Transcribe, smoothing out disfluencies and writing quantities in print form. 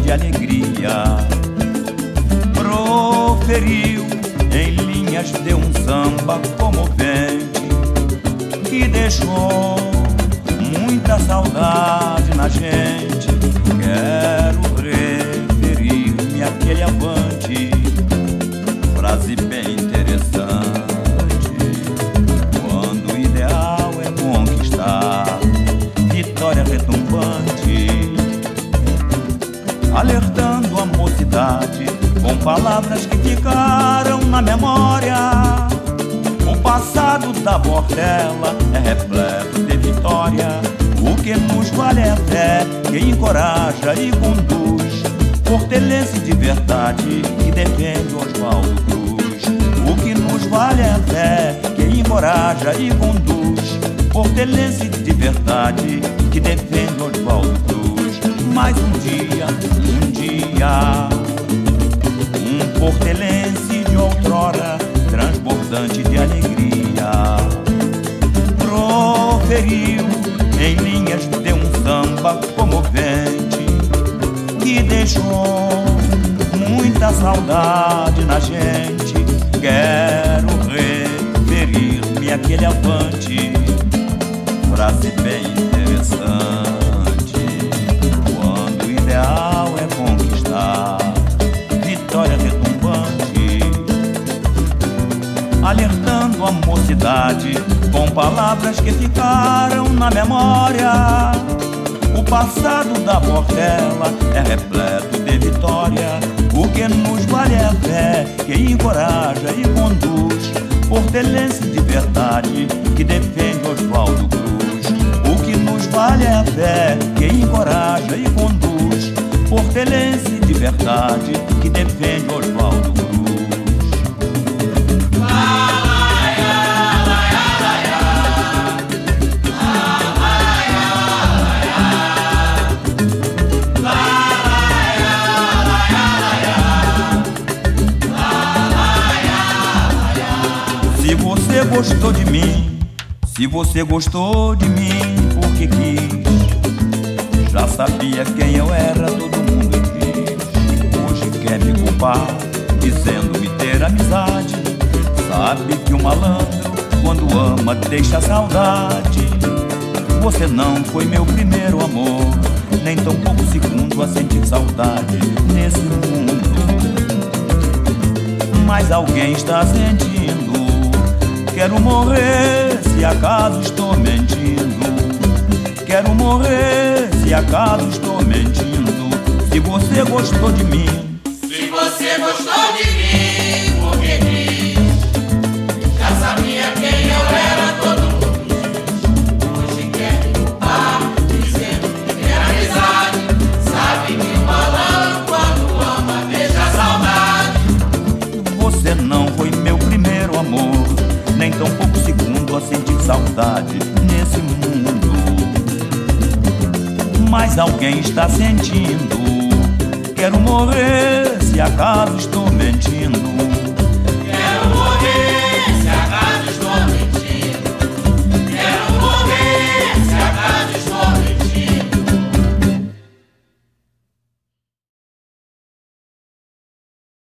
de alegria. Proferiu em linhas de um samba comovente que deixou muita saudade na gente. Quero referir-me àquele avante, frase bem interessante. Quando o ideal é conquistar, vitória retumbante, alertando a mocidade com palavras que ficaram na memória. O passado da Portela é repleto de vitória. O que nos vale é a fé que encoraja e conduz, portelense de verdade que defende Oswaldo Cruz. O que nos vale é a fé que encoraja e conduz, portelense de verdade que defende Oswaldo Cruz. Mais um dia, um portelense de outrora, transbordante de alegria, proferiu em linhas de um samba comovente que deixou muita saudade na gente. Quero referir-me àquele avante, frase bem interessante. Quando o ideal é conquistar, vitória retumbante, alertando a mocidade com palavras que ficaram na memória. O passado da Portela é repleto de vitória. O que nos vale é a fé que encoraja e conduz, portelense de verdade que defende Oswaldo Cruz. O que nos vale é a fé que encoraja e conduz, portelense de verdade que defende Oswaldo Cruz. Se você gostou de mim, se você gostou de mim porque quis, já sabia quem eu era, todo mundo quis. Hoje quer me culpar, dizendo-me ter amizade. Sabe que o malandro, quando ama, deixa saudade. Você não foi meu primeiro amor, nem tão pouco segundo a sentir saudade nesse mundo. Mas alguém está sentindo. Quero morrer se acaso estou mentindo. Quero morrer se acaso estou mentindo. Se você gostou de mim, se você gostou de mim, porque quis, já sabia quem eu era, todo mundo diz. Hoje quer me culpar, dizendo que era amizade. Sabe que o malandro, quando ama, deixa saudade. Você não foi meu primeiro amor, nem tão pouco segundo a sentir saudade nesse mundo. Mas alguém está sentindo. Quero morrer se acaso estou mentindo. Quero morrer se acaso